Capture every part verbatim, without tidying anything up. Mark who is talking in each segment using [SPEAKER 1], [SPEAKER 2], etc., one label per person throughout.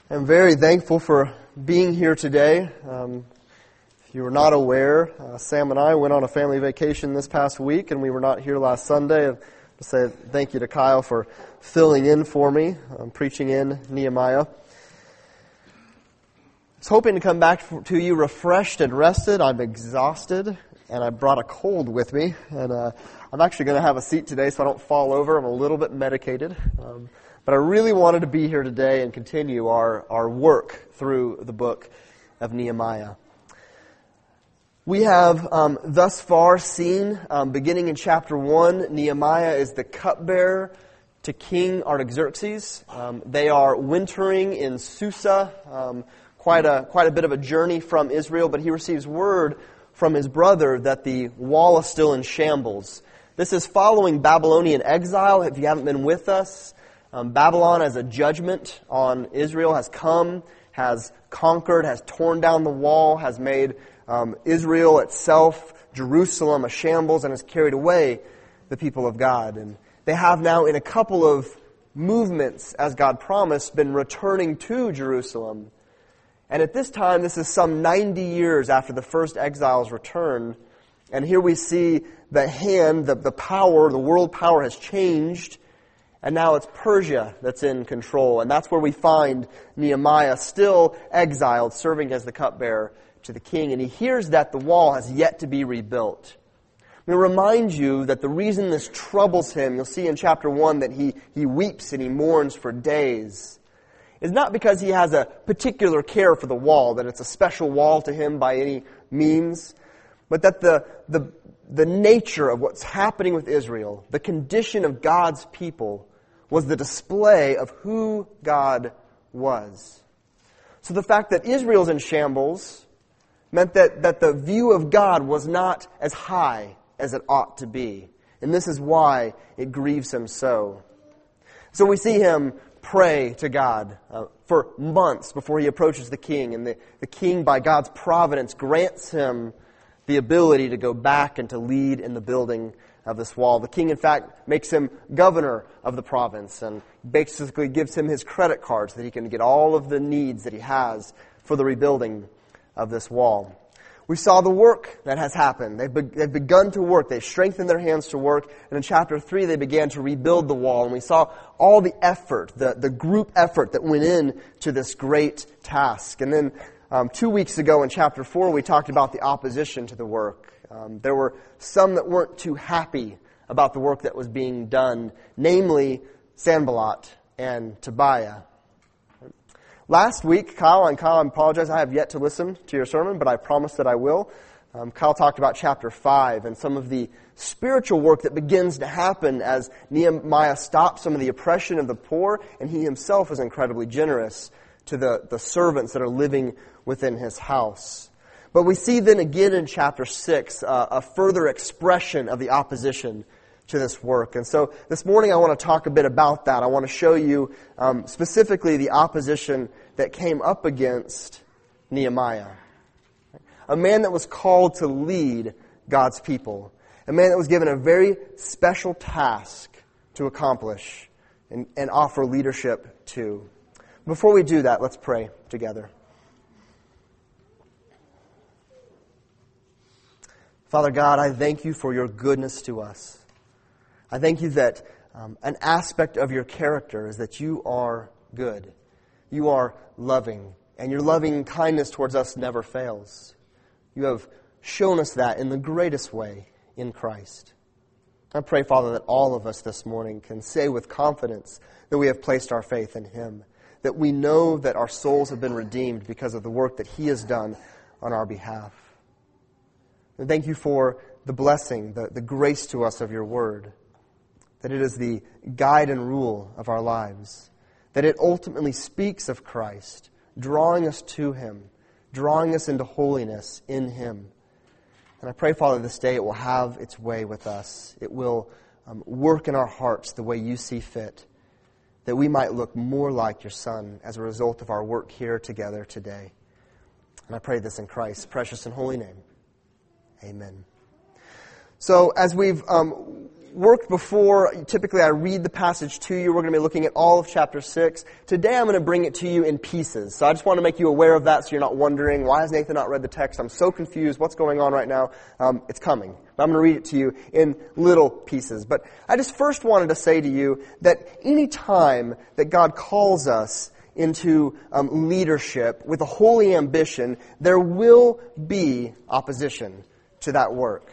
[SPEAKER 1] I'm very thankful for being here today. Um, if you were not aware, uh, Sam and I went on a family vacation this past week, and we were not here last Sunday. I'll say thank you to Kyle for filling in for me, um, preaching in Nehemiah. I was hoping to come back to you refreshed and rested. I'm exhausted, and I brought a cold with me. And uh, I'm actually going to have a seat today so I don't fall over. I'm a little bit medicated. Um, But I really wanted to be here today and continue our, our work through the book of Nehemiah. We have um, thus far seen, um, beginning in chapter one, Nehemiah is the cupbearer to King Artaxerxes. Um, they are wintering in Susa, um, quite a quite a bit of a journey from Israel, but he receives word from his brother that the wall is still in shambles. This is following Babylonian exile. If you haven't been with us, Um, Babylon as a judgment on Israel has come, has conquered, has torn down the wall, has made um, Israel itself, Jerusalem, a shambles, and has carried away the people of God. And they have now, in a couple of movements, as God promised, been returning to Jerusalem. And at this time, this is some ninety years after the first exiles return. And here we see the hand, the, the power, the world power has changed. And now it's Persia that's in control. And that's where we find Nehemiah still exiled, serving as the cupbearer to the king. And he hears that the wall has yet to be rebuilt. I'm going to remind you that the reason this troubles him, you'll see in chapter one that he, he weeps and he mourns for days, is not because he has a particular care for the wall, that it's a special wall to him by any means, but that the, the, the nature of what's happening with Israel, the condition of God's people, was the display of who God was. So the fact that Israel's in shambles meant that, that the view of God was not as high as it ought to be. And this is why it grieves him so. So we see him pray to God uh, for months before he approaches the king. And the, the king, by God's providence, grants him the ability to go back and to lead in the building of this wall. The king, in fact, makes him governor of the province and basically gives him his credit card so that he can get all of the needs that he has for the rebuilding of this wall. We saw the work that has happened. They've, be- they've begun to work. They've strengthened their hands to work. And in chapter three, they began to rebuild the wall. And we saw all the effort, the, the group effort that went in to this great task. And then um, two weeks ago in chapter four, we talked about the opposition to the work. Um, there were some that weren't too happy about the work that was being done, namely Sanballat and Tobiah. Last week, Kyle, and Kyle, I apologize, I have yet to listen to your sermon, but I promise that I will. Um, Kyle talked about chapter five and some of the spiritual work that begins to happen as Nehemiah stops some of the oppression of the poor, and he himself is incredibly generous to the, the servants that are living within his house. But we see then again in chapter six uh, a further expression of the opposition to this work. And so this morning I want to talk a bit about that. I want to show you um, specifically the opposition that came up against Nehemiah. A man that was called to lead God's people. A man that was given a very special task to accomplish and, and offer leadership to. Before we do that, let's pray together. Father God, I thank you for your goodness to us. I thank you that um, an aspect of your character is that you are good. You are loving, and your loving kindness towards us never fails. You have shown us that in the greatest way in Christ. I pray, Father, that all of us this morning can say with confidence that we have placed our faith in Him, that we know that our souls have been redeemed because of the work that He has done on our behalf. And thank you for the blessing, the, the grace to us of your word, that it is the guide and rule of our lives, that it ultimately speaks of Christ, drawing us to Him, drawing us into holiness in Him. And I pray, Father, this day it will have its way with us. It will um, work in our hearts the way you see fit, that we might look more like your Son as a result of our work here together today. And I pray this in Christ's precious and holy name. Amen. So as we've um, worked before, typically I read the passage to you. We're going to be looking at all of chapter six. Today I'm going to bring it to you in pieces. So I just want to make you aware of that so you're not wondering, why has Nathan not read the text? I'm so confused. What's going on right now? Um, it's coming. I'm going to read it to you in little pieces. But I just first wanted to say to you that any time that God calls us into um, leadership with a holy ambition, there will be opposition to that work.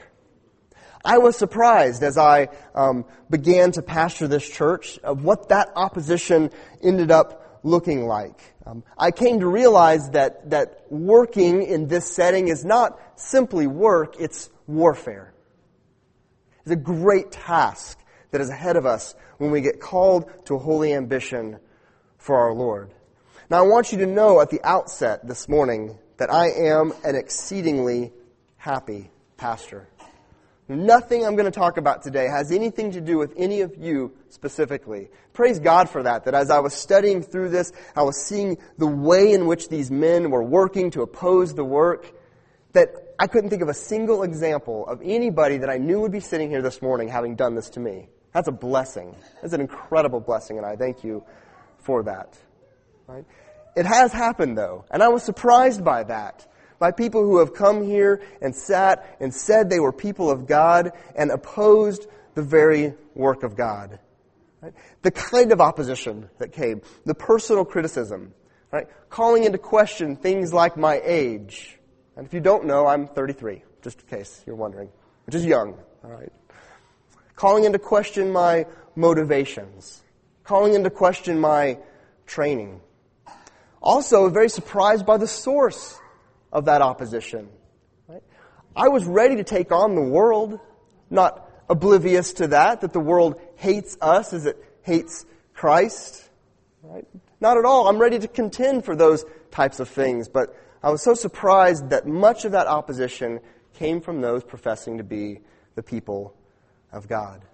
[SPEAKER 1] I was surprised as I um, began to pastor this church of what that opposition ended up looking like. Um, I came to realize that that working in this setting is not simply work, it's warfare. It's a great task that is ahead of us when we get called to a holy ambition for our Lord. Now I want you to know at the outset this morning that I am an exceedingly happy pastor. Nothing I'm going to talk about today has anything to do with any of you specifically. Praise God for that, that as I was studying through this, I was seeing the way in which these men were working to oppose the work, that I couldn't think of a single example of anybody that I knew would be sitting here this morning having done this to me. That's a blessing. That's an incredible blessing, and I thank you for that. Right? It has happened, though, and I was surprised by that. By people who have come here and sat and said they were people of God and opposed the very work of God. Right? The kind of opposition that came, the personal criticism, right? Calling into question things like my age. And if you don't know, I'm thirty-three, just in case you're wondering, which is young. All right. Calling into question my motivations. Calling into question my training. Also, very surprised by the source of that opposition. Right? I was ready to take on the world, not oblivious to that, that the world hates us as it hates Christ. Right? Not at all. I'm ready to contend for those types of things, but I was so surprised that much of that opposition came from those professing to be the people of God.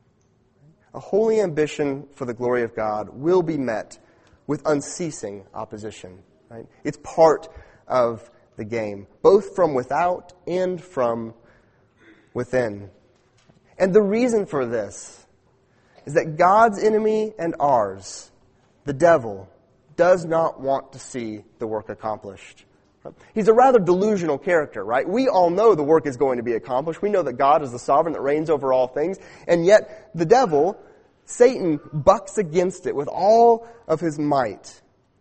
[SPEAKER 1] A holy ambition for the glory of God will be met with unceasing opposition. Right? It's part of the game, both from without and from within. And the reason for this is that God's enemy and ours, the devil, does not want to see the work accomplished. He's a rather delusional character, right? We all know the work is going to be accomplished. We know that God is the sovereign that reigns over all things. And yet the devil, Satan, bucks against it with all of his might.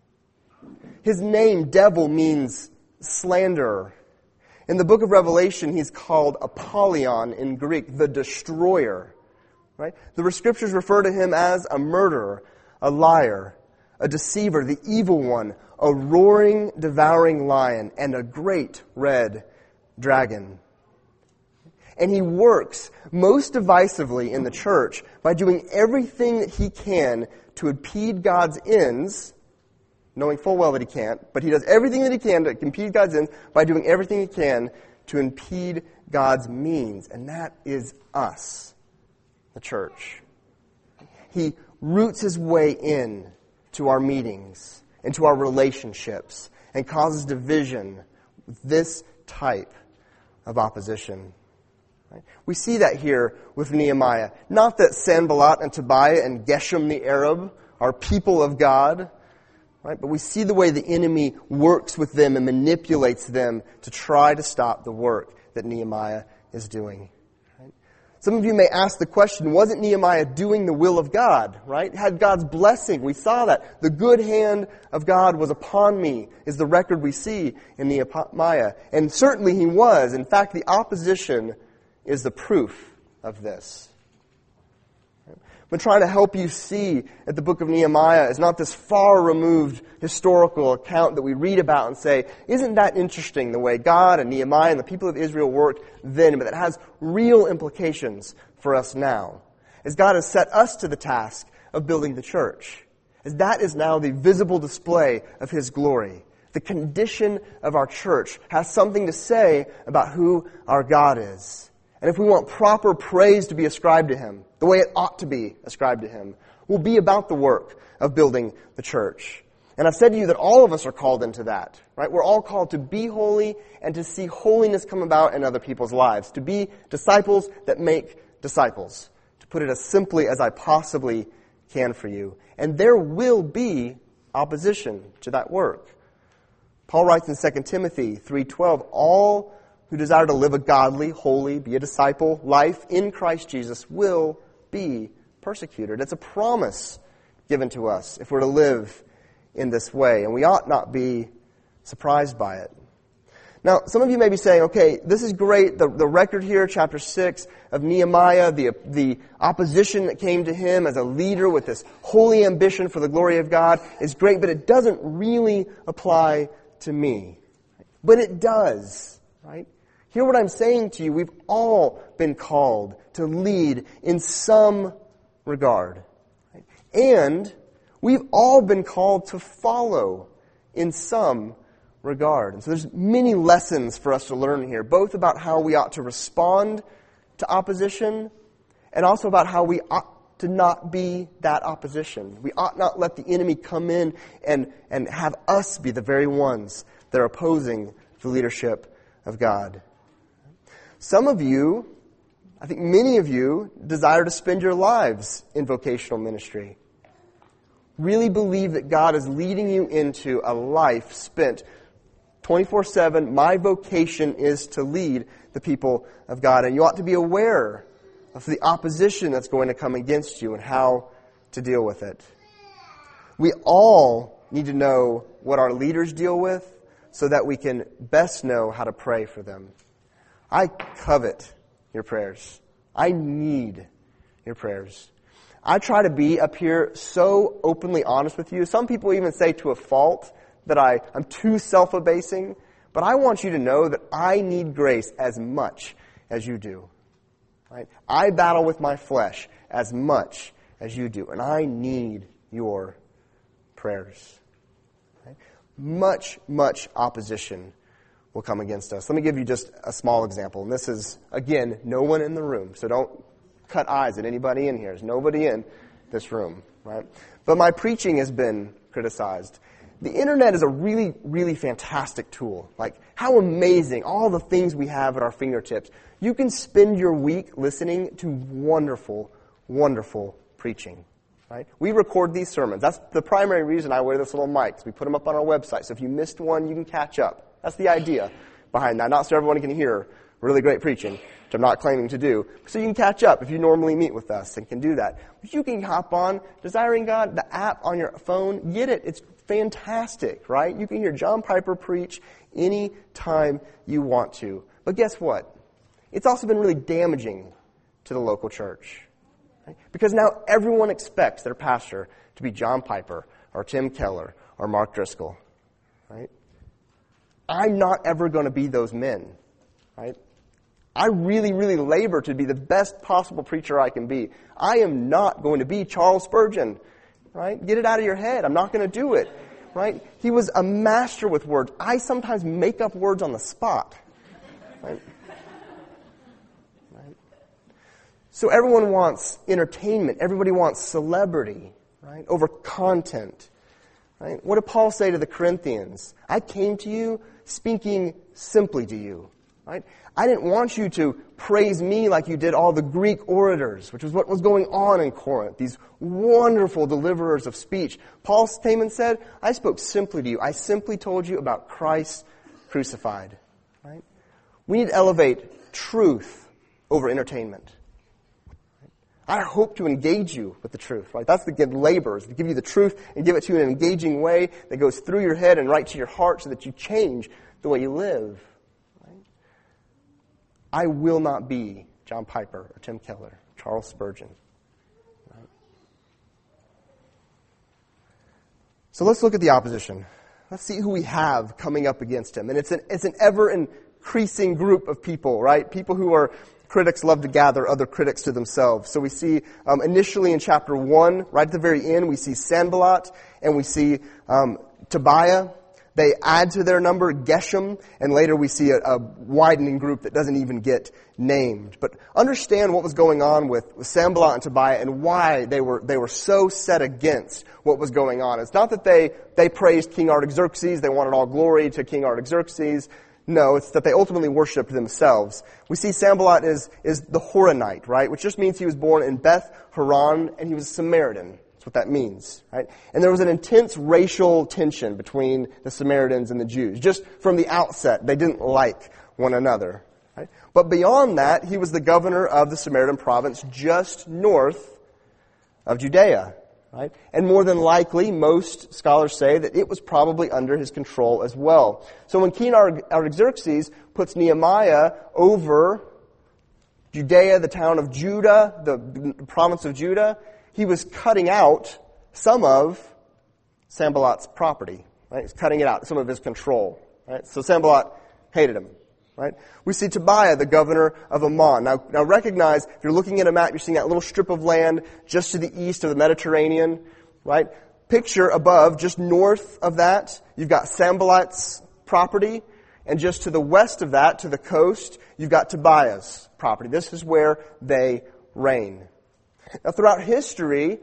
[SPEAKER 1] His name, devil, means slanderer. In the book of Revelation, he's called Apollyon in Greek, the destroyer. Right? The scriptures refer to him as a murderer, a liar, a deceiver, the evil one, a roaring, devouring lion, and a great red dragon. And he works most divisively in the church by doing everything that he can to impede God's ends, knowing full well that he can't, but he does everything that he can to impede God's ends by doing everything he can to impede God's means. And that is us, the church. He roots his way in to our meetings and to our relationships and causes division with this type of opposition. Right? We see that here with Nehemiah. Not that Sanballat and Tobiah and Geshem the Arab are people of God, right? But we see the way the enemy works with them and manipulates them to try to stop the work that Nehemiah is doing. Right? Some of you may ask the question, wasn't Nehemiah doing the will of God, right? Had God's blessing. We saw that. The good hand of God was upon me is the record we see in Nehemiah. And certainly he was. In fact, the opposition is the proof of this. I've been trying to help you see that the book of Nehemiah is not this far-removed historical account that we read about and say, isn't that interesting the way God and Nehemiah and the people of Israel worked then, but that has real implications for us now. As God has set us to the task of building the church. As that is now the visible display of His glory. The condition of our church has something to say about who our God is. And if we want proper praise to be ascribed to Him, the way it ought to be ascribed to Him, will be about the work of building the church. And I've said to you that all of us are called into that, right? We're all called to be holy and to see holiness come about in other people's lives. To be disciples that make disciples. To to put it as simply as I possibly can for you. And there will be opposition to that work. Paul writes in Second Timothy three twelve, all who desire to live a godly, holy, be a disciple life in Christ Jesus will be persecuted. It's a promise given to us if we're to live in this way, and we ought not be surprised by it. Now, some of you may be saying, okay, this is great, the, the record here, chapter six of Nehemiah, the, the opposition that came to him as a leader with this holy ambition for the glory of God is great, but it doesn't really apply to me. But it does, right? Hear what I'm saying to you. We've all been called to lead in some regard. Right? And we've all been called to follow in some regard. And so there's many lessons for us to learn here, both about how we ought to respond to opposition and also about how we ought to not be that opposition. We ought not let the enemy come in and, and have us be the very ones that are opposing the leadership of God. Some of you, I think many of you, desire to spend your lives in vocational ministry. Really believe that God is leading you into a life spent twenty-four seven. My vocation is to lead the people of God. And you ought to be aware of the opposition that's going to come against you and how to deal with it. We all need to know what our leaders deal with so that we can best know how to pray for them. I covet your prayers. I need your prayers. I try to be up here so openly honest with you. Some people even say to a fault that I, I'm too self-abasing. But I want you to know that I need grace as much as you do. Right? I battle with my flesh as much as you do. And I need your prayers. Right? Much, much opposition will come against us. Let me give you just a small example. And this is, again, no one in the room. So don't cut eyes at anybody in here. There's nobody in this room, right? But my preaching has been criticized. The internet is a really, really fantastic tool. Like, how amazing, all the things we have at our fingertips. You can spend your week listening to wonderful, wonderful preaching, right? We record these sermons. That's the primary reason I wear this little mic. We put them up on our website. So if you missed one, you can catch up. That's the idea behind that. Not so everyone can hear really great preaching, which I'm not claiming to do. So you can catch up if you normally meet with us and can do that. But you can hop on Desiring God, the app on your phone. Get it. It's fantastic, right? You can hear John Piper preach any time you want to. But guess what? It's also been really damaging to the local church. Right? Because now everyone expects their pastor to be John Piper or Tim Keller or Mark Driscoll. Right? I'm not ever going to be those men. Right? I really, really labor to be the best possible preacher I can be. I am not going to be Charles Spurgeon. Right? Get it out of your head. I'm not going to do it. Right? He was a master with words. I sometimes make up words on the spot. Right? Right? So everyone wants entertainment. Everybody wants celebrity, right? Over content. Right? What did Paul say to the Corinthians? I came to you speaking simply to you. Right? I didn't want you to praise me like you did all the Greek orators, which was what was going on in Corinth, these wonderful deliverers of speech. Paul came and said, I spoke simply to you. I simply told you about Christ crucified. Right? We need to elevate truth over entertainment. Right? I hope to engage you with the truth. Right? That's the good labor, is to give you the truth and give it to you in an engaging way that goes through your head and right to your heart so that you change the way you live. I will not be John Piper or Tim Keller, Charles Spurgeon. Right? So let's look at the opposition. Let's see who we have coming up against him. And it's an, it's an ever-increasing group of people, right? People who are critics love to gather other critics to themselves. So we see um, initially in chapter one, right at the very end, we see Sanballat and we see um, Tobiah. They add to their number Geshem, and later we see a, a widening group that doesn't even get named. But understand what was going on with, with Sanballat and Tobiah and why they were they were so set against what was going on. It's not that they, they praised King Artaxerxes, they wanted all glory to King Artaxerxes. No, it's that they ultimately worshipped themselves. We see Sanballat is, is the Horonite, right? Which just means he was born in Beth Horon, and he was a Samaritan. That's what that means, right? And there was an intense racial tension between the Samaritans and the Jews. Just from the outset, they didn't like one another, right? But beyond that, he was the governor of the Samaritan province just north of Judea, right? And more than likely, most scholars say that it was probably under his control as well. So when King Artaxerxes puts Nehemiah over Judea, the town of Judah, the province of Judah, he was cutting out some of Sanballat's property, right? He's cutting it out, some of his control, right? So Sanballat hated him, right? We see Tobiah, the governor of Ammon. Now, now recognize, if you're looking at a map, you're seeing that little strip of land just to the east of the Mediterranean, right? Picture above, just north of that, you've got Sanballat's property, and just to the west of that, to the coast, you've got Tobiah's property. This is where they reign. Now, throughout history,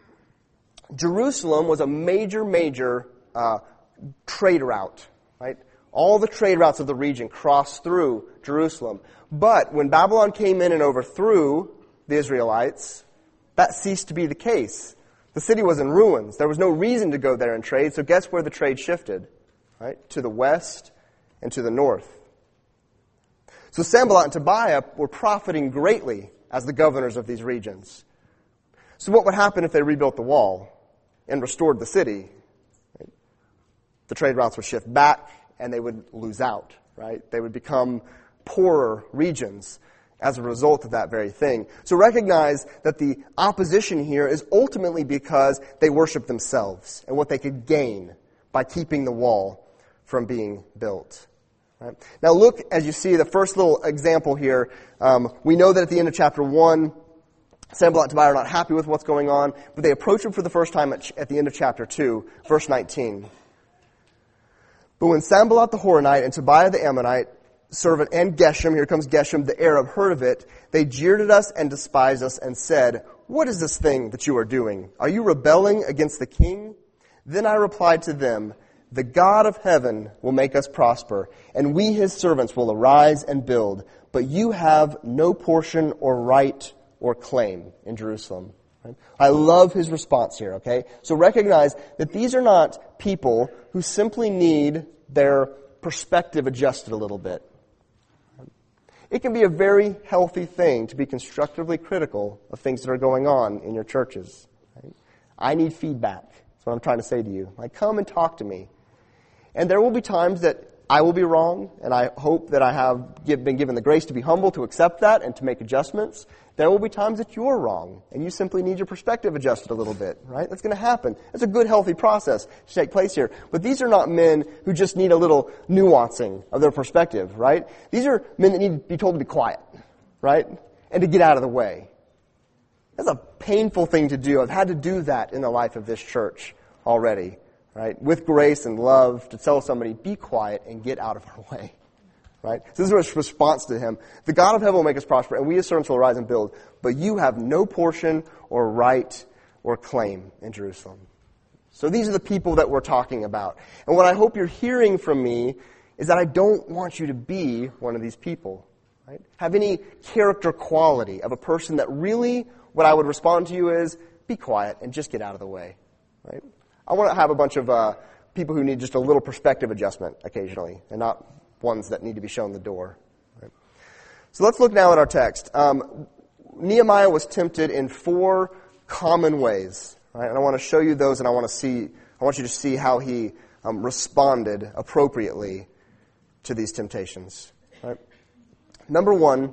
[SPEAKER 1] Jerusalem was a major, major uh, trade route, right? All the trade routes of the region crossed through Jerusalem. But when Babylon came in and overthrew the Israelites, that ceased to be the case. The city was in ruins. There was no reason to go there and trade, so guess where the trade shifted? Right? To the west and to the north. So Sanballat and Tobiah were profiting greatly as the governors of these regions. So what would happen if they rebuilt the wall and restored the city? Right? The trade routes would shift back, and they would lose out, right? They would become poorer regions as a result of that very thing. So recognize that the opposition here is ultimately because they worship themselves and what they could gain by keeping the wall from being built. Right? Now look, as you see, the first little example here, um, we know that at the end of chapter one, Sanballat and Tobiah are not happy with what's going on, but they approach him for the first time at, ch- at the end of chapter two, verse nineteen. But when Sanballat the Horonite and Tobiah the Ammonite servant and Geshem, here comes Geshem the Arab, heard of it, they jeered at us and despised us and said, "What is this thing that you are doing? Are you rebelling against the king?" Then I replied to them, "The God of heaven will make us prosper, and we his servants will arise and build, but you have no portion or right or claim in Jerusalem." Right? I love his response here, okay? So recognize that these are not people who simply need their perspective adjusted a little bit. It can be a very healthy thing to be constructively critical of things that are going on in your churches. Right? I need feedback. That's what I'm trying to say to you. Like, come and talk to me. And there will be times that I will be wrong, and I hope that I have been given the grace to be humble, to accept that, and to make adjustments. There will be times that you're wrong, and you simply need your perspective adjusted a little bit, right? That's going to happen. It's a good, healthy process to take place here. But these are not men who just need a little nuancing of their perspective, right? These are men that need to be told to be quiet, right? And to get out of the way. That's a painful thing to do. I've had to do that in the life of this church already. Right? With grace and love to tell somebody, be quiet and get out of our way. Right? So this is a response to him. The God of heaven will make us prosper, and we as servants will arise and build. But you have no portion or right or claim in Jerusalem. So these are the people that we're talking about. And what I hope you're hearing from me is that I don't want you to be one of these people. Right? Have any character quality of a person that really, what I would respond to you is, be quiet and just get out of the way. Right? I want to have a bunch of uh, people who need just a little perspective adjustment occasionally, and not ones that need to be shown the door. Right? So let's look now at our text. Um, Nehemiah was tempted in four common ways, right? And I want to show you those, and I want to see. I want you to see how he um, responded appropriately to these temptations. Right? Number one,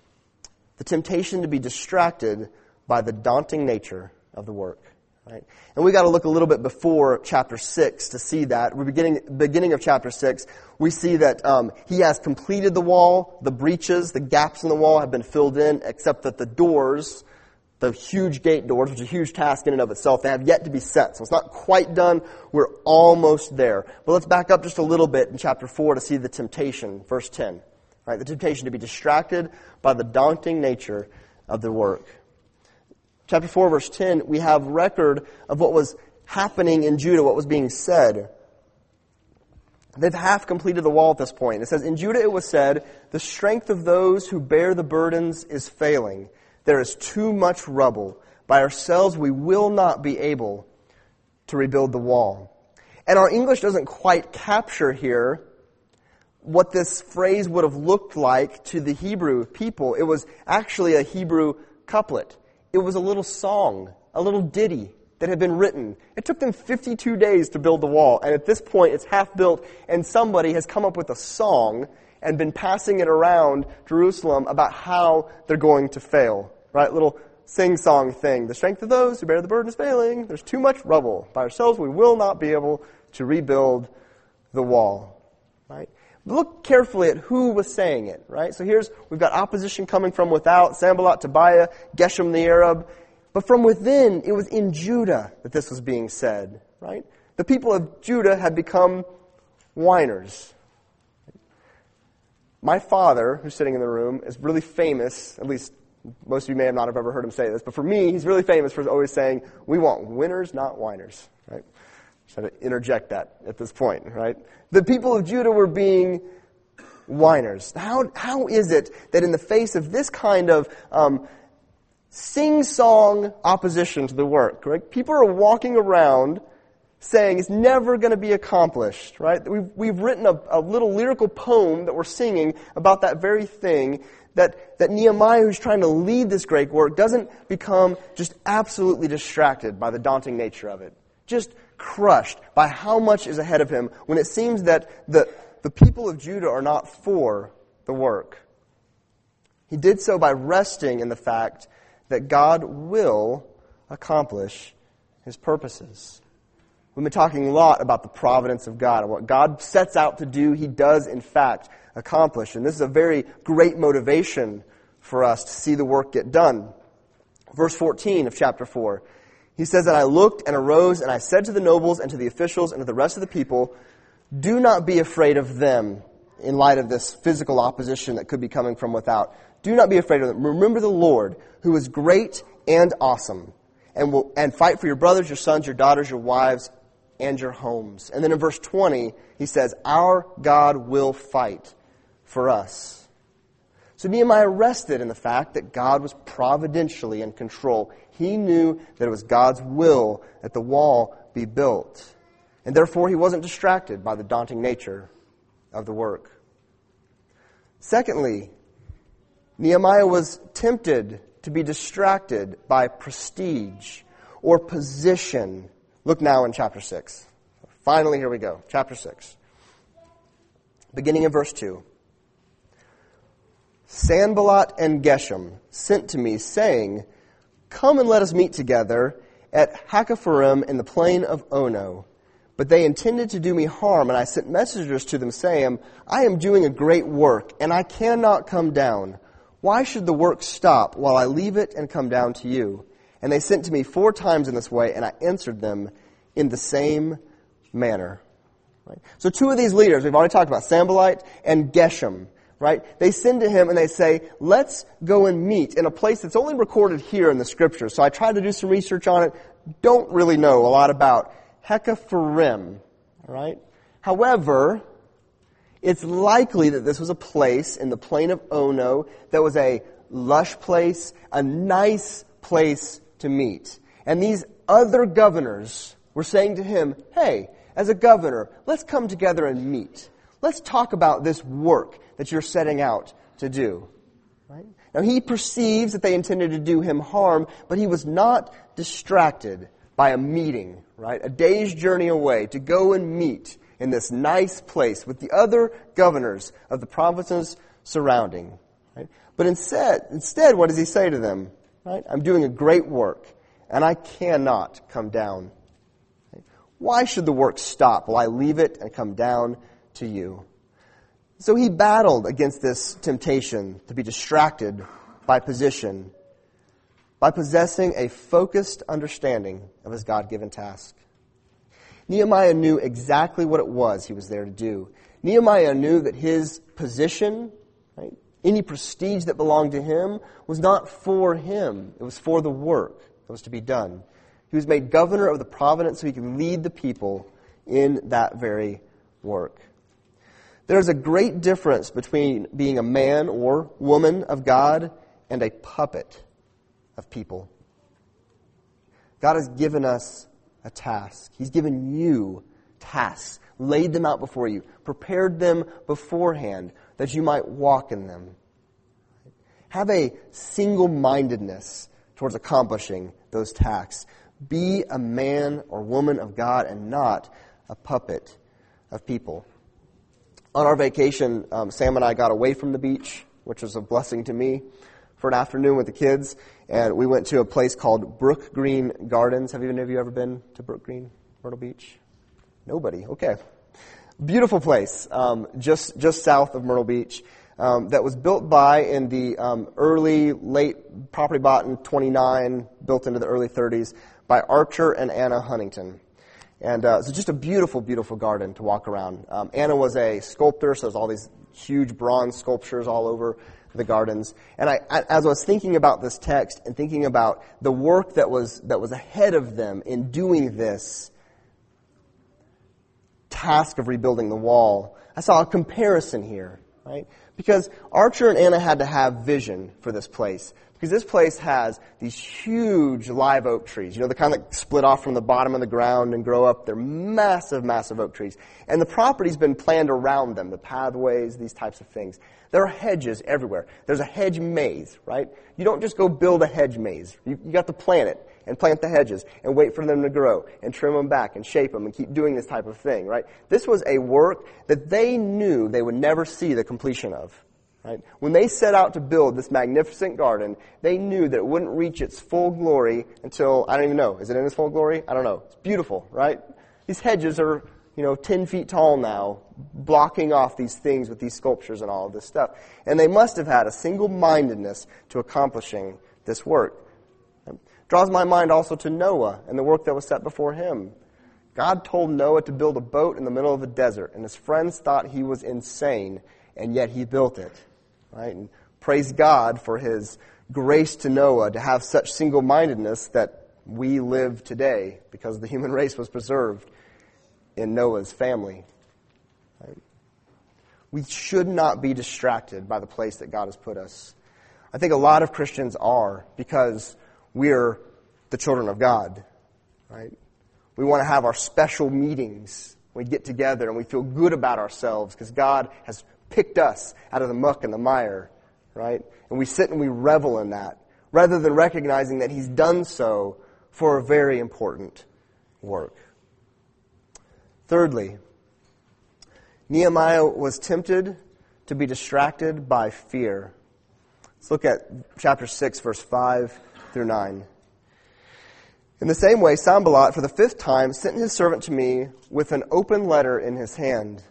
[SPEAKER 1] the temptation to be distracted by the daunting nature of the work. Right? And we got to look a little bit before chapter six to see that. We're beginning, beginning of chapter six, we see that um, he has completed the wall, the breaches, the gaps in the wall have been filled in, except that the doors, the huge gate doors, which is a huge task in and of itself, they have yet to be set. So it's not quite done. We're almost there. But let's back up just a little bit in chapter four to see the temptation, verse ten. Right? The temptation to be distracted by the daunting nature of the work. Chapter four, verse ten, we have record of what was happening in Judah, what was being said. They've half completed the wall at this point. It says, in Judah it was said, the strength of those who bear the burdens is failing. There is too much rubble. By ourselves we will not be able to rebuild the wall. And our English doesn't quite capture here what this phrase would have looked like to the Hebrew people. It was actually a Hebrew couplet. It was a little song, a little ditty that had been written. It took them fifty-two days to build the wall, and at this point it's half built, and somebody has come up with a song and been passing it around Jerusalem about how they're going to fail. Right? Little sing-song thing. The strength of those who bear the burden is failing. There's too much rubble. By ourselves we will not be able to rebuild the wall. Right? Look carefully at who was saying it. Right? So here's, we've got opposition coming from without, Sanballat, Tobiah, Geshem the Arab. But from within, it was in Judah that this was being said, right? The people of Judah had become whiners. My father, who's sitting in the room, is really famous, at least most of you may have not have ever heard him say this, but for me, he's really famous for always saying, we want winners, not whiners, right? Just had to interject that at this point, right? The people of Judah were being whiners. How, how is it that in the face of this kind of um, sing-song opposition to the work, right? People are walking around saying it's never going to be accomplished, right? We've, we've written a, a little lyrical poem that we're singing about that very thing, that, that Nehemiah, who's trying to lead this great work, doesn't become just absolutely distracted by the daunting nature of it. Just crushed by how much is ahead of him when it seems that the, the people of Judah are not for the work. He did so by resting in the fact that God will accomplish His purposes. We've been talking a lot about the providence of God, and what God sets out to do, He does in fact accomplish. And this is a very great motivation for us to see the work get done. Verse fourteen of chapter four, he says, and I looked and arose, and I said to the nobles and to the officials and to the rest of the people, do not be afraid of them in light of this physical opposition that could be coming from without. Do not be afraid of them. Remember the Lord, who is great and awesome, and will and fight for your brothers, your sons, your daughters, your wives, and your homes. And then in verse twenty, he says, our God will fight for us. So Nehemiah rested in the fact that God was providentially in control. He knew that it was God's will that the wall be built. And therefore he wasn't distracted by the daunting nature of the work. Secondly, Nehemiah was tempted to be distracted by prestige or position. Look now in chapter six. Finally, here we go. Chapter six. Beginning in verse two. Sanballat and Geshem sent to me, saying, come and let us meet together at Hakkephirim in the plain of Ono. But they intended to do me harm, and I sent messengers to them, saying, I am doing a great work, and I cannot come down. Why should the work stop while I leave it and come down to you? And they sent to me four times in this way, and I answered them in the same manner. Right? So two of these leaders, we've already talked about, Sanballat and Geshem, right? They send to him and they say, let's go and meet in a place that's only recorded here in the Scriptures. So I tried to do some research on it. Don't really know a lot about Hakkephirim, right? However, it's likely that this was a place in the plain of Ono that was a lush place, a nice place to meet. And these other governors were saying to him, hey, as a governor, let's come together and meet. Let's talk about this work that you're setting out to do. Right? Now he perceives that they intended to do him harm, but he was not distracted by a meeting, right? A day's journey away to go and meet in this nice place with the other governors of the provinces surrounding. Right? But instead, instead, what does he say to them? Right? I'm doing a great work, and I cannot come down. Right? Why should the work stop while I leave it and come down to you? So he battled against this temptation to be distracted by position, by possessing a focused understanding of his God-given task. Nehemiah knew exactly what it was he was there to do. Nehemiah knew that his position, right, any prestige that belonged to him, was not for him. It was for the work that was to be done. He was made governor of the province so he could lead the people in that very work. There's a great difference between being a man or woman of God and a puppet of people. God has given us a task. He's given you tasks, laid them out before you, prepared them beforehand that you might walk in them. Have a single-mindedness towards accomplishing those tasks. Be a man or woman of God and not a puppet of people. On our vacation, um, Sam and I got away from the beach, which was a blessing to me, for an afternoon with the kids, and we went to a place called Brook Green Gardens. Have any of you ever been to Brook Green, Myrtle Beach? Nobody. Okay. Beautiful place, um, just just south of Myrtle Beach, um, that was built by in the um, early, late, property bought in twenty-nine, built into the early thirties, by Archer and Anna Huntington. And uh, so just a beautiful, beautiful garden to walk around. Um, Anna was a sculptor, so there's all these huge bronze sculptures all over the gardens. And I, as I was thinking about this text and thinking about the work that was that was ahead of them in doing this task of rebuilding the wall, I saw a comparison here, right? Because Archer and Anna had to have vision for this place. Because this place has these huge live oak trees, you know, the kind that split off from the bottom of the ground and grow up. They're massive, massive oak trees. And the property's been planned around them, the pathways, these types of things. There are hedges everywhere. There's a hedge maze, right? You don't just go build a hedge maze. You, you got to plant it and plant the hedges and wait for them to grow and trim them back and shape them and keep doing this type of thing, right? This was a work that they knew they would never see the completion of. Right? When they set out to build this magnificent garden, they knew that it wouldn't reach its full glory until, I don't even know, is it in its full glory? I don't know. It's beautiful, right? These hedges are, you know, ten feet tall now, blocking off these things with these sculptures and all of this stuff. And they must have had a single-mindedness to accomplishing this work. It draws my mind also to Noah and the work that was set before him. God told Noah to build a boat in the middle of a desert, and his friends thought he was insane, and yet he built it. Right? And praise God for His grace to Noah to have such single-mindedness that we live today because the human race was preserved in Noah's family. Right? We should not be distracted by the place that God has put us. I think a lot of Christians are because we're the children of God. Right? We want to have our special meetings. We get together and we feel good about ourselves because God has picked us out of the muck and the mire, right? And we sit and we revel in that, rather than recognizing that He's done so for a very important work. Thirdly, Nehemiah was tempted to be distracted by fear. Let's look at chapter six, verse five through nine. In the same way, Sanballat, for the fifth time, sent his servant to me with an open letter in his hand.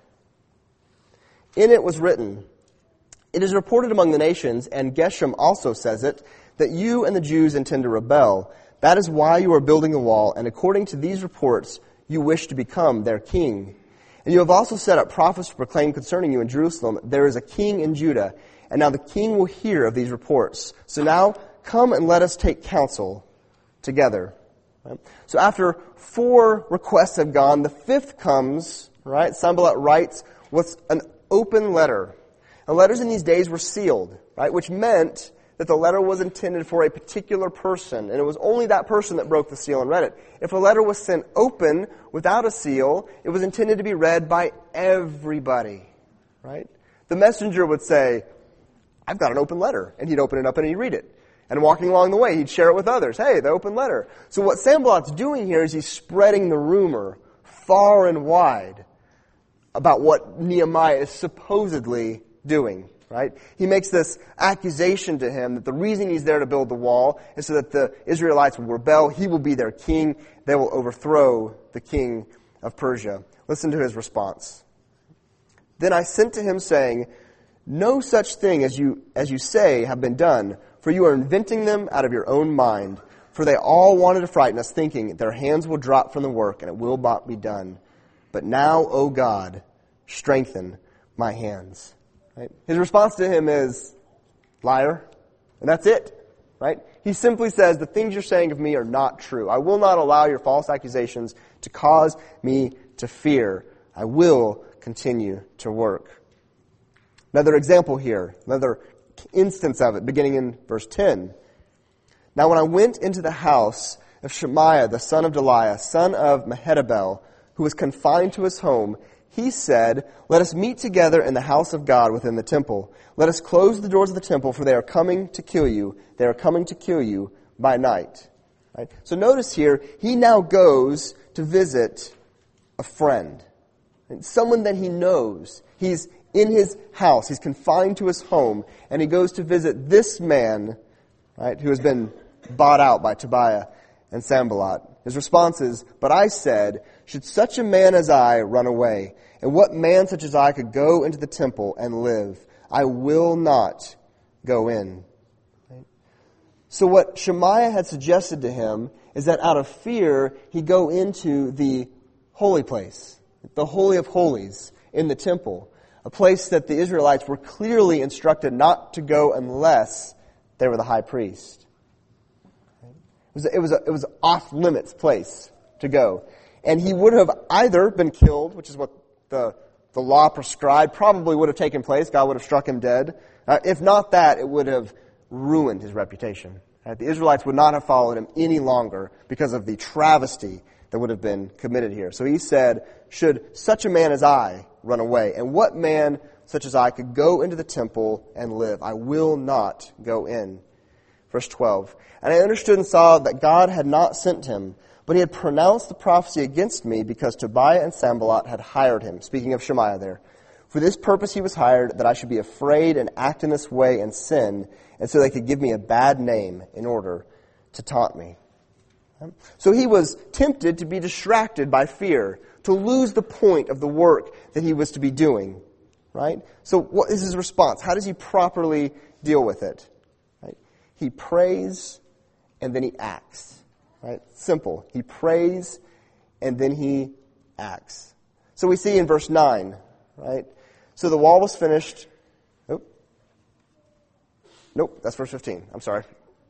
[SPEAKER 1] In it was written, "It is reported among the nations, and Geshem also says it, that you and the Jews intend to rebel. That is why you are building the wall, and according to these reports, you wish to become their king. And you have also set up prophets to proclaim concerning you in Jerusalem, there is a king in Judah, and now the king will hear of these reports. So now come and let us take counsel together." Right? So after four requests have gone, the fifth comes, right? Sanballat writes with an open letter. And letters in these days were sealed, right? Which meant that the letter was intended for a particular person, and it was only that person that broke the seal and read it. If a letter was sent open without a seal, it was intended to be read by everybody, right? The messenger would say, "I've got an open letter," and he'd open it up and he'd read it. And walking along the way, he'd share it with others. Hey, the open letter. So what Sanballat's doing here is he's spreading the rumor far and wide about what Nehemiah is supposedly doing, right? He makes this accusation to him that the reason he's there to build the wall is so that the Israelites will rebel. He will be their king. They will overthrow the king of Persia. Listen to his response. "Then I sent to him saying, 'No such thing as you, as you say have been done, for you are inventing them out of your own mind. For they all wanted to frighten us, thinking their hands will drop from the work and it will not be done. But now, O God, strengthen my hands.'" Right? His response to him is, "Liar." And that's it. Right? He simply says, the things you're saying of me are not true. I will not allow your false accusations to cause me to fear. I will continue to work. Another example here, another instance of it, beginning in verse ten. Now when I went into the house of Shemaiah, the son of Delaiah, son of Mehetabel, who was confined to his home, he said, let us meet together in the house of God within the temple. Let us close the doors of the temple, for they are coming to kill you. They are coming to kill you by night. Right? So notice here, he now goes to visit a friend. Someone that he knows. He's in his house. He's confined to his home. And he goes to visit this man, right, who has been bought out by Tobiah and Sanballat. His response is, but I said, should such a man as I run away? And what man such as I could go into the temple and live? I will not go in. Right? So what Shemaiah had suggested to him is that out of fear, he go into the holy place, the Holy of Holies in the temple, a place that the Israelites were clearly instructed not to go unless they were the high priest. It was, a, it was, a, it was an off-limits place to go. And he would have either been killed, which is what the, the law prescribed, probably would have taken place. God would have struck him dead. Uh, if not that, it would have ruined his reputation. Right? The Israelites would not have followed him any longer because of the travesty that would have been committed here. So he said, should such a man as I run away? And what man such as I could go into the temple and live? I will not go in. Verse twelve. And I understood and saw that God had not sent him, but he had pronounced the prophecy against me because Tobiah and Sanballat had hired him. Speaking of Shemaiah there. For this purpose he was hired, that I should be afraid and act in this way and sin, and so they could give me a bad name in order to taunt me. So he was tempted to be distracted by fear, to lose the point of the work that he was to be doing. Right? So what is his response? How does he properly deal with it? Right? He prays and then he acts. Right? Simple. He prays and then he acts. So we see in verse nine, right? So the wall was finished. Nope. Nope, that's verse fifteen. I'm sorry.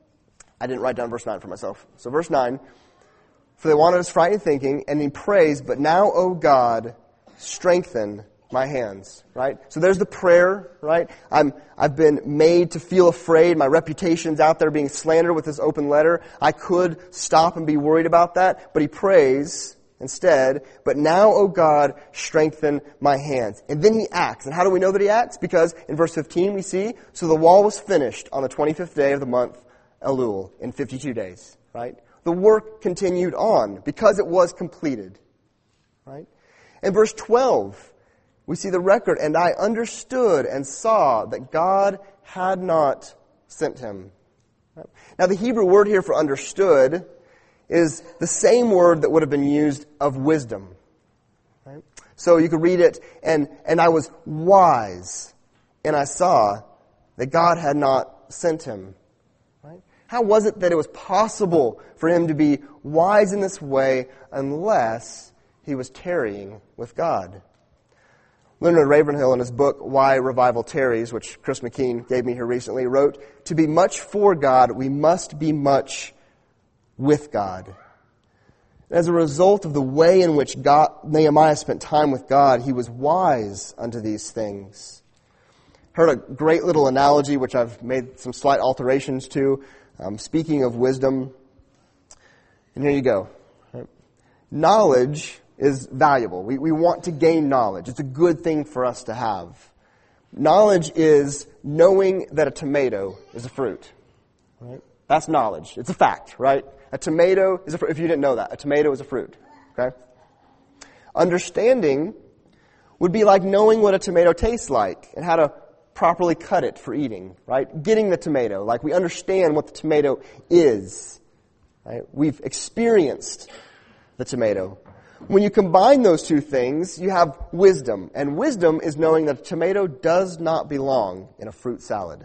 [SPEAKER 1] I didn't write down verse nine for myself. So verse nine, for they wanted us frightened thinking, and he prays, but now, O God, strengthen my hands, right? So there's the prayer, right? I'm, I've been made to feel afraid. My reputation's out there being slandered with this open letter. I could stop and be worried about that, but he prays instead, but now, O God, strengthen my hands. And then he acts. And how do we know that he acts? Because in verse fifteen we see, so the wall was finished on the twenty-fifth day of the month Elul in fifty-two days, right? The work continued on because it was completed, right? In verse twelve, we see the record, and I understood and saw that God had not sent him. Now the Hebrew word here for understood is the same word that would have been used of wisdom. Right? So you could read it, and, and I was wise, and I saw that God had not sent him. Right? How was it that it was possible for him to be wise in this way unless he was tarrying with God? Leonard Ravenhill, in his book, Why Revival Tarries, which Chris McKean gave me here recently, wrote, to be much for God, we must be much with God. As a result of the way in which God, Nehemiah spent time with God, he was wise unto these things. Heard a great little analogy, which I've made some slight alterations to, um, speaking of wisdom. And here you go. Right? Knowledge is valuable. We, we want to gain knowledge. It's a good thing for us to have. Knowledge is knowing that a tomato is a fruit. Right? That's knowledge. It's a fact, right? A tomato is a fruit. If you didn't know that, a tomato is a fruit. Okay? Understanding would be like knowing what a tomato tastes like and how to properly cut it for eating, right? Getting the tomato, like we understand what the tomato is. Right? We've experienced the tomato. When you combine those two things, you have wisdom. And wisdom is knowing that a tomato does not belong in a fruit salad.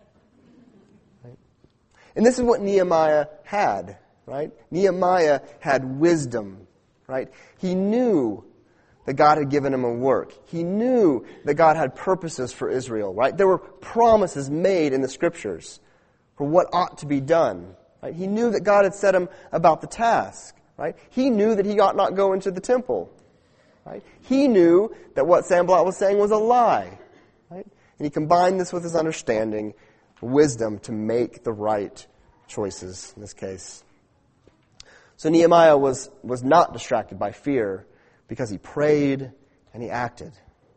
[SPEAKER 1] Right? And this is what Nehemiah had, right? Nehemiah had wisdom, right? He knew that God had given him a work. He knew that God had purposes for Israel, right? There were promises made in the Scriptures for what ought to be done, right? He knew that God had set him about the task. Right? He knew that he ought not go into the temple. Right? He knew that what Sanballat was saying was a lie. Right? And he combined this with his understanding, wisdom to make the right choices in this case. So Nehemiah was, was not distracted by fear because he prayed and he acted.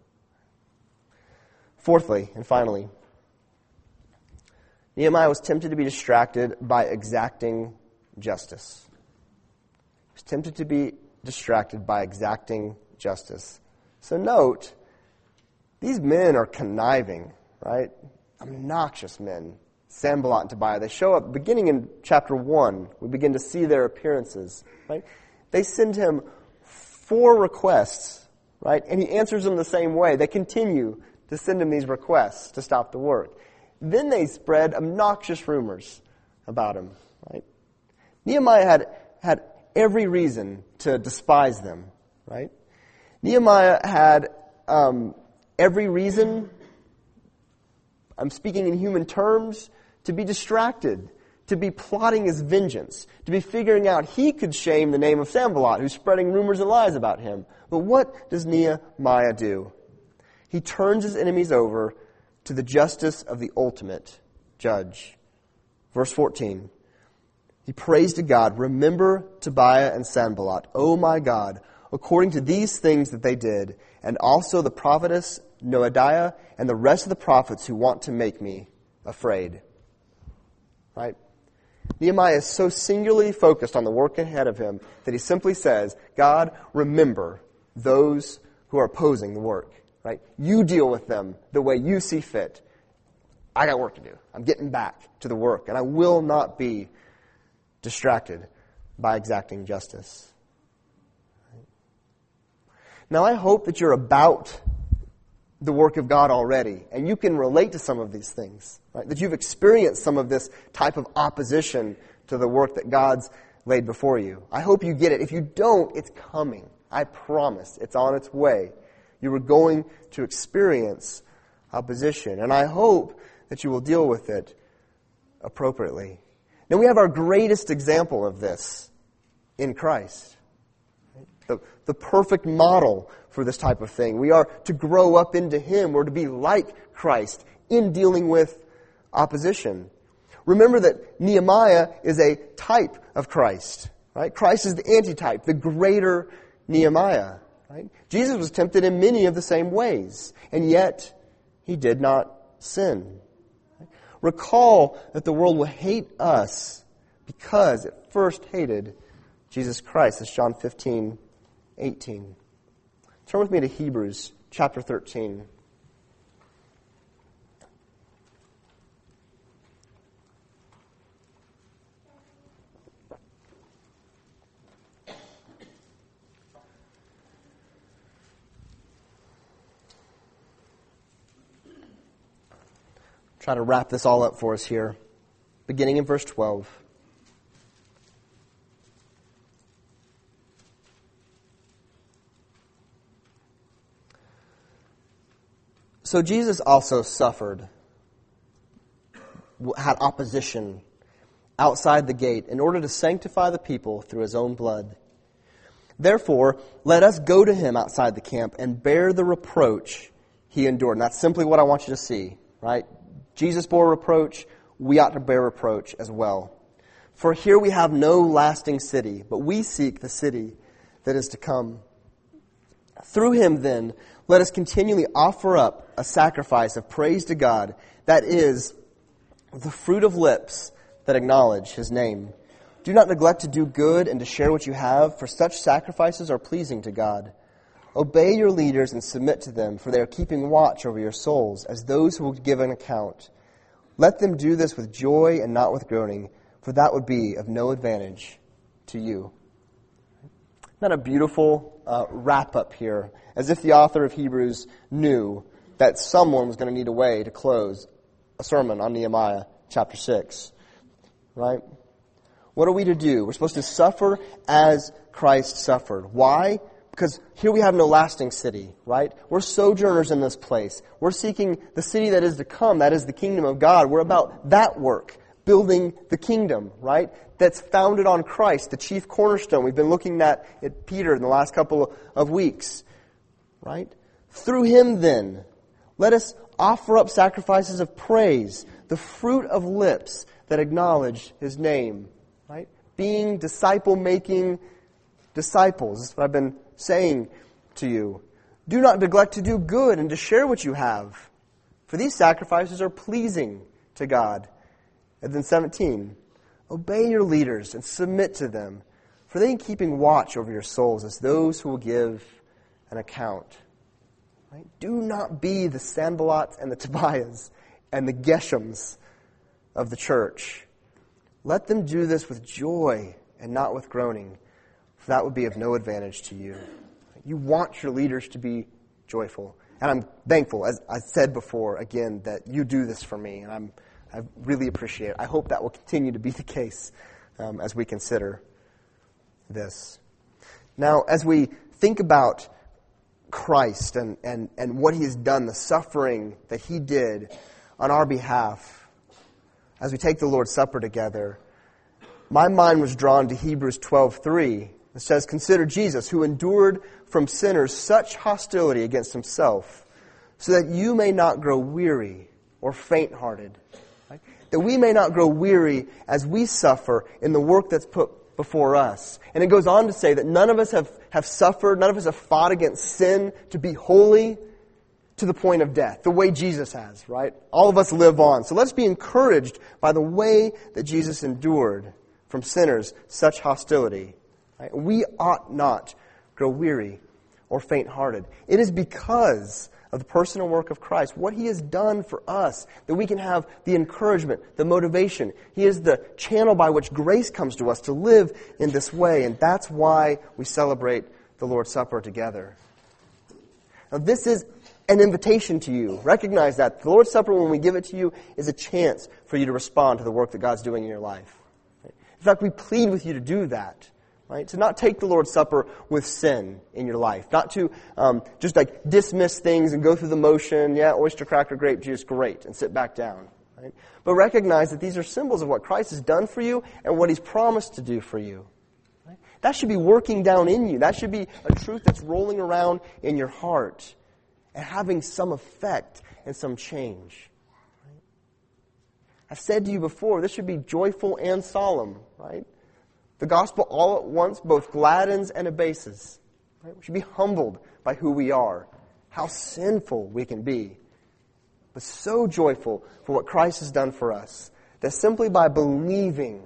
[SPEAKER 1] Fourthly, and finally, Nehemiah was tempted to be distracted by exacting justice. He was tempted to be distracted by exacting justice. So note, these men are conniving, right? Obnoxious men. Sanballat and Tobiah. They show up beginning in chapter one. We begin to see their appearances, right? They send him four requests, right? And he answers them the same way. They continue to send him these requests to stop the work. Then they spread obnoxious rumors about him, right? Nehemiah had, had every reason to despise them, right? Nehemiah had um, every reason, I'm speaking in human terms, to be distracted, to be plotting his vengeance, to be figuring out he could shame the name of Sanballat, who's spreading rumors and lies about him. But what does Nehemiah do? He turns his enemies over to the justice of the ultimate judge. Verse fourteen. He prays to God, "Remember Tobiah and Sanballat, O my God, according to these things that they did, and also the prophetess Noadiah and the rest of the prophets who want to make me afraid." Right? Nehemiah is so singularly focused on the work ahead of him that he simply says, God, remember those who are opposing the work. Right? You deal with them the way you see fit. I got work to do. I'm getting back to the work, and I will not be distracted by exacting justice. Right? Now, I hope that you're about the work of God already, and you can relate to some of these things, right? That you've experienced some of this type of opposition to the work that God's laid before you. I hope you get it. If you don't, it's coming. I promise. It's on its way. You are going to experience opposition, and I hope that you will deal with it appropriately. Now, we have our greatest example of this in Christ. The, the perfect model for this type of thing. We are to grow up into Him. We're to be like Christ in dealing with opposition. Remember that Nehemiah is a type of Christ. Right? Christ is the antitype, the greater Nehemiah. Right? Jesus was tempted in many of the same ways, and yet He did not sin. Right? Recall that the world will hate us because it first hated Jesus Christ. That's John fifteen eighteen. Turn with me to Hebrews chapter thirteen. Try to wrap this all up for us here, beginning in verse twelve. So Jesus also suffered, had opposition outside the gate in order to sanctify the people through His own blood. Therefore, let us go to Him outside the camp and bear the reproach He endured. And that's simply what I want you to see, right? Jesus bore reproach, we ought to bear reproach as well. For here we have no lasting city, but we seek the city that is to come. Through Him, then, let us continually offer up a sacrifice of praise to God, that is, the fruit of lips that acknowledge His name. Do not neglect to do good and to share what you have, for such sacrifices are pleasing to God. Obey your leaders and submit to them, for they are keeping watch over your souls, as those who will give an account. Let them do this with joy and not with groaning, for that would be of no advantage to you. Isn't that a beautiful uh, wrap-up here? As if the author of Hebrews knew that someone was going to need a way to close a sermon on Nehemiah chapter six. Right? What are we to do? We're supposed to suffer as Christ suffered. Why? Because here we have no lasting city, right? We're sojourners in this place. We're seeking the city that is to come, that is the kingdom of God. We're about that work, building the kingdom, right? That's founded on Christ, the chief cornerstone. We've been looking at, at Peter in the last couple of weeks, right? Through Him, then, Let us offer up sacrifices of praise, the fruit of lips that acknowledge His name. Right? Being disciple-making disciples. That's what I've been saying to you. Do not neglect to do good and to share what you have, for these sacrifices are pleasing to God. And then seventeen, obey your leaders and submit to them, for they are keeping watch over your souls as those who will give an account. Right? Do not be the Sanballats and the Tobiahs and the Geshems of the church. Let them do this with joy and not with groaning, for that would be of no advantage to you. You want your leaders to be joyful. And I'm thankful, as I said before, again, that you do this for me. And I'm, I really appreciate it. I hope that will continue to be the case um, as we consider this. Now, as we think about Christ and, and, and what He has done, the suffering that He did on our behalf, as we take the Lord's Supper together, my mind was drawn to Hebrews twelve three. It says, consider Jesus, who endured from sinners such hostility against Himself, so that you may not grow weary or faint-hearted. Right? That we may not grow weary as we suffer in the work that's put before us. And it goes on to say that none of us have, have suffered, none of us have fought against sin to be holy to the point of death, the way Jesus has, right? All of us live on. So let's be encouraged by the way that Jesus endured from sinners such hostility. Right? We ought not grow weary or faint-hearted. It is because of the personal work of Christ, what He has done for us, that we can have the encouragement, the motivation. He is the channel by which grace comes to us to live in this way, and that's why we celebrate the Lord's Supper together. Now, this is an invitation to you. Recognize that. The Lord's Supper, when we give it to you, is a chance for you to respond to the work that God's doing in your life. In fact, we plead with you to do that. Right? To not take the Lord's Supper with sin in your life. Not to um, just like dismiss things and go through the motion, yeah, oyster, cracker, grape juice, great, and sit back down. Right? But recognize that these are symbols of what Christ has done for you and what He's promised to do for you. Right? That should be working down in you. That should be a truth that's rolling around in your heart and having some effect and some change. Right? I've said to you before, this should be joyful and solemn, right? The gospel all at once both gladdens and abases. Right? We should be humbled by who we are, how sinful we can be, but so joyful for what Christ has done for us, that simply by believing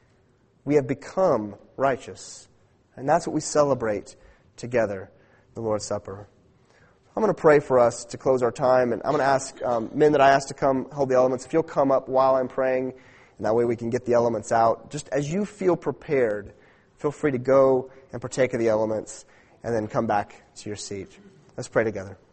[SPEAKER 1] we have become righteous. And that's what we celebrate together, the Lord's Supper. I'm going to pray for us to close our time, and I'm going to ask um, men that I asked to come hold the elements, if you'll come up while I'm praying. And that way we can get the elements out. Just as you feel prepared, feel free to go and partake of the elements and then come back to your seat. Let's pray together.